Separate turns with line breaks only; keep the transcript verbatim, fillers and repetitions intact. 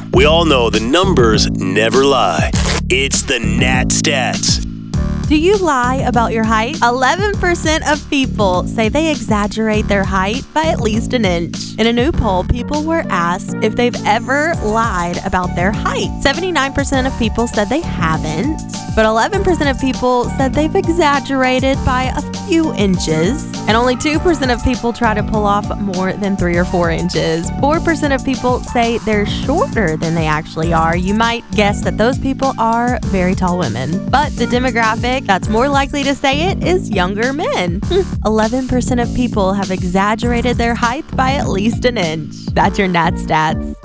We all know the numbers never lie. It's the Nat Stats.
Do you lie about your height? eleven percent of people say they exaggerate their height by at least an inch. In a new poll, people were asked if they've ever lied about their height. seventy-nine percent of people said they haven't, but eleven percent of people said they've exaggerated by a few inches. And only two percent of people try to pull off more than three or four inches. four percent of people say they're shorter than they actually are. You might guess that those people are very tall women. But the demographic that's more likely to say it is younger men. eleven percent of people have exaggerated their height by at least an inch. That's your Nat Stats.